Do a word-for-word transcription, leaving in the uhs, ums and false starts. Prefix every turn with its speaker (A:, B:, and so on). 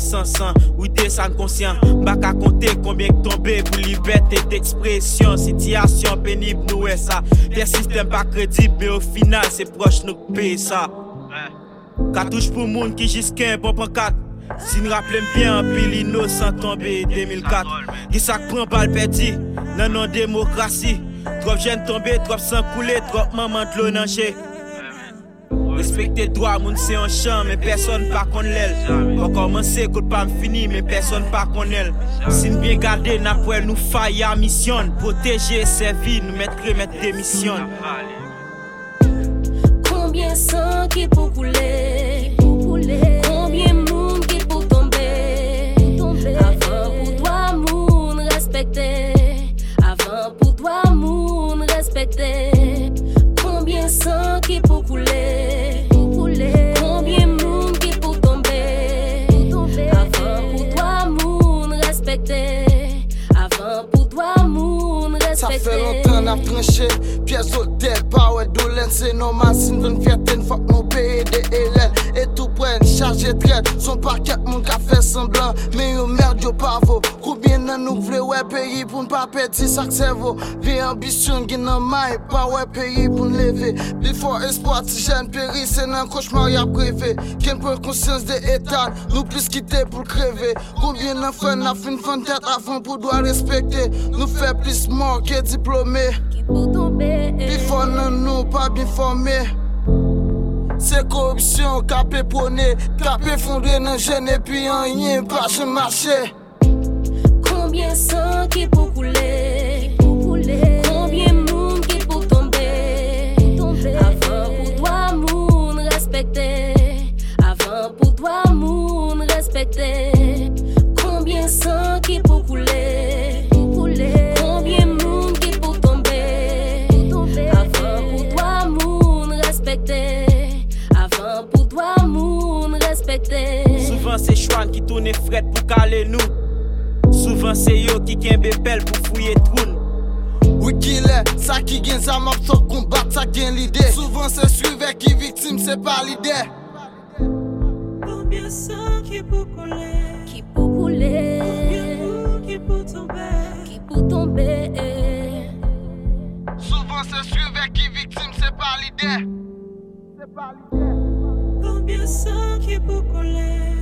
A: innocents sans ou des sans conscient. M'pa ka compter combien que tombé pour liberté d'expression. Situation pénible nous est ça. Des systèmes pas crédibles mais au final c'est proche nous paye ça. Cartouche pour moun qui jusqu'à un bon pancarte. Si nous rappelons bien, pile innocent tombé deux mille quatre. Qui ça prend balle perdu dans non démocratie. Trop jeunes tombés, trop sang coulé, trop maman de l'eau nager. Respecter droit, moun c'est un champ, mais personne pas connaît elle. Pour commencer, coup pas fini, mais personne pas connaît elle. Si nous bien garder, n'a pas nous faille à mission. Protéger, servir, nous mettre remettre démission.
B: Combien sang qui pour couler? Combien moun qui pour tomber? Avant pour toi moun respecter. Avant pour toi moun respecter. Combien sang qui pour couler? Combien moun qui pour tomber? Avant pour toi moun respecter. Avant pour toi moun respecter.
C: Ça fait longtemps n'a tranché. Pièces hôtel, power doulin, c'est normal. Si nous viertaine, faut que nous payer des élèves. Et tout prenne, chargé traite. Son paquet, mon café semblant. Mais yo merde, yo pavo. Combien nan nous vle ouais pays pour ne pas perdre ça que cerveau. Vie ambition, qui nan maille, pas ouais pays pour nous lever. Before espoir, si jeune péri, c'est nan cauchemar y'a privé. Quelle prend conscience des états, nous plus quitter pour crever. Combien nan fin, n'a fin fin tête avant pour doit respecter. Nous fait plus mort que diplômé. Before nan nous pas bien formés. C'est corruption, capé prôné, capé fondé dans jeune et puis en rien, pas je marché.
B: Combien sang qui pour couler? Combien moun qui pour tomber? Avant pour toi moun respecter. Avant pour toi moun respecter. Combien sang qui pour couler? Combien moun qui pour tomber? Avant pour toi moun respecter. Avant pour toi moun respecter.
A: Souvent c'est Chouan qui tourne fret pour caler nous. Souvent c'est yo qui kembe pelle pour fouiller troun.
C: Oui qu'il est, ça qui gagne ça m'a fait combattre, ça gagne l'idée. Souvent c'est suivre qui victime, c'est pas l'idée.
B: Combien sang qui pour couler? Qui pour couler? Combien qui pour tomber? Qui pour tomber?
C: Souvent c'est suivre qui victime, c'est pas l'idée. C'est pas l'idée.
B: Combien sang qui pour couler?